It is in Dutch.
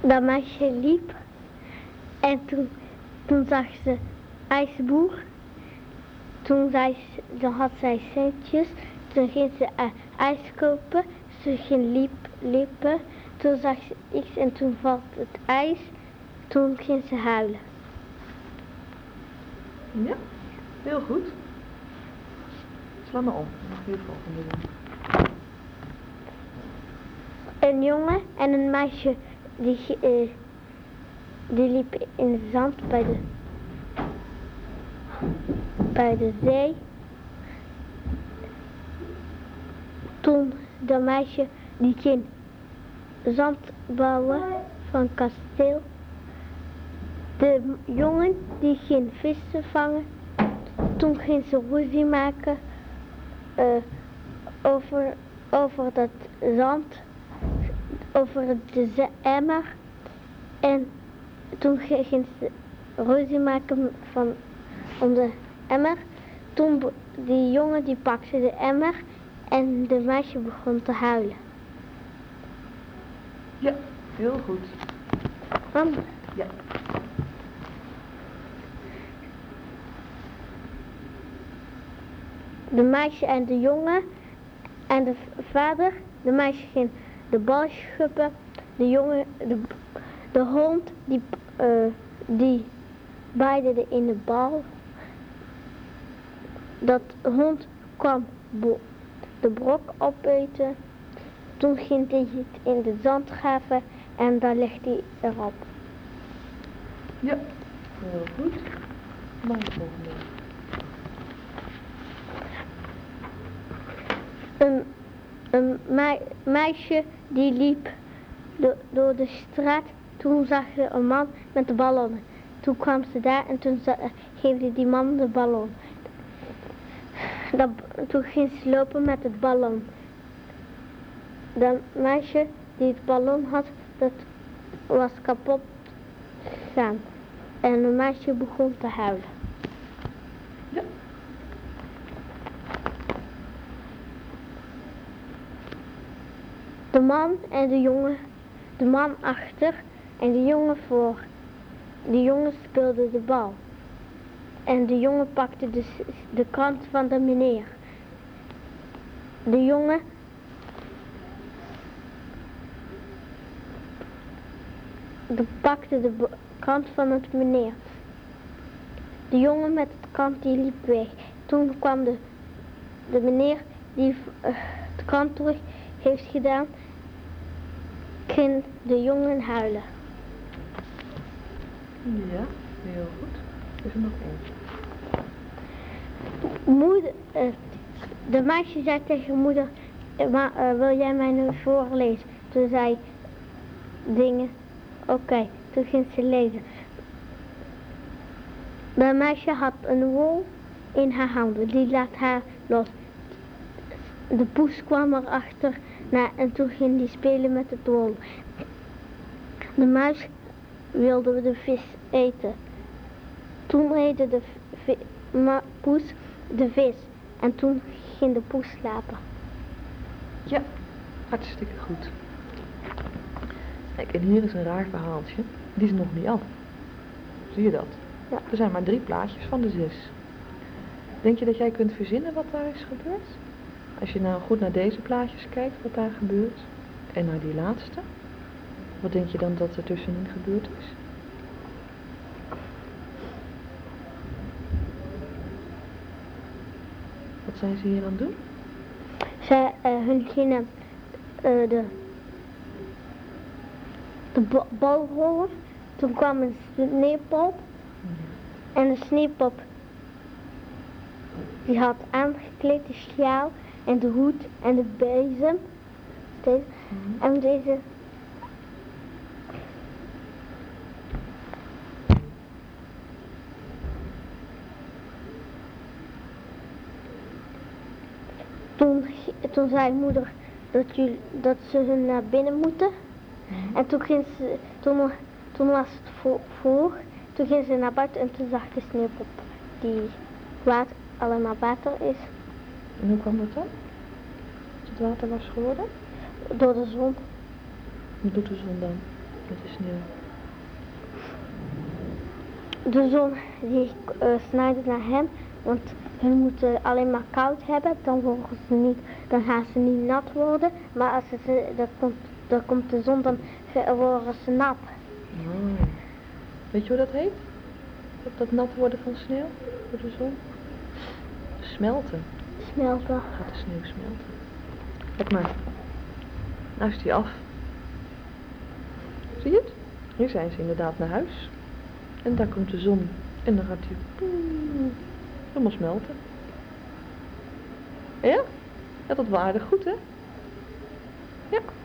Dat meisje liep en toen zag ze ijsboer. Toen had zij centjes. Toen ging ze ijs kopen. Ze ging liepen. Toen zag ze iets en toen valt het ijs. Toen ging ze huilen. Ja, heel goed. Sla maar om. Dan mag je het volgende doen. Een jongen en een meisje die liepen in het zand bij de zee. Toen dat meisje die ging zand bouwen van kasteel. De jongen die ging vissen vangen. Toen ging ze ruzie maken over dat zand, over de emmer. En toen ging ze ruzie maken om de emmer. Toen die jongen die pakte de emmer en de meisje begon te huilen. Ja, heel goed. Mama. Ja. De meisje en de jongen en de vader. De meisje ging de bal schuppen. De jongen, de hond die baaide in de bal. Dat hond kwam de brok opeten. Toen ging hij het in de zand graven en daar legde hij erop. Ja, heel goed. Maar het volgende. Een meisje die liep door de straat. Toen zag ze een man met de ballon. Toen kwam ze daar en toen geefde die man de ballon. Toen ging ze lopen met het ballon. Dat meisje die het ballon had, dat was kapot gegaan. En het meisje begon te huilen. Ja. De man en de jongen, de man achter en de jongen voor. De jongen speelde de bal. En de jongen pakte de krant van de meneer. De jongen pakte de krant van het meneer. De jongen met de krant die liep weg. Toen kwam de meneer die de krant terug heeft gedaan, ging de jongen huilen. Ja, heel goed. Is er nog één? De meisje zei tegen moeder, wil jij mij nu voorlezen? Toen zei dingen, oké. Toen ging ze lezen. De meisje had een wol in haar handen, die laat haar los. De poes kwam erachter en toen ging die spelen met het wol. De muis wilde de vis eten. Toen eet de poes de vis en toen ging de poes slapen. Ja, hartstikke goed. Kijk, en hier is een raar verhaaltje. Die is nog niet af. Zie je dat? Ja. Er zijn maar 3 plaatjes van de 6. Denk je dat jij kunt verzinnen wat daar is gebeurd? Als je nou goed naar deze plaatjes kijkt, wat daar gebeurt, en naar die laatste, wat denk je dan dat er tussenin gebeurd is? Wat zijn ze hier aan het doen? Hun gingen de bal rollen. Toen kwam een sneeuwpop. En de sneeuwpop die had aangekleed de sjaal en de hoed en de bezem. En deze Toen zei moeder dat ze hun naar binnen moeten. En toen was het vroeg. Toen ging ze naar buiten en toen zag de sneeuwpop die allemaal water is. En hoe kwam dat dan? Dat het water was geworden? Door de zon. Wat doet de zon dan? met de sneeuw? De zon die snijdt naar hem, want hun moeten alleen maar koud hebben, dan gaan ze niet nat worden. Maar als dan komt de zon, dan worden ze nat. Oh. Weet je hoe dat heet? Dat nat worden van sneeuw door de zon? Smelten. Smelten. Gaat de sneeuw smelten. Kijk maar. Nou is die af. Zie je het? Nu zijn ze inderdaad naar huis. En daar komt de zon. En dan gaat hij helemaal smelten. Ja? Ja, dat was aardig goed, hè? Ja.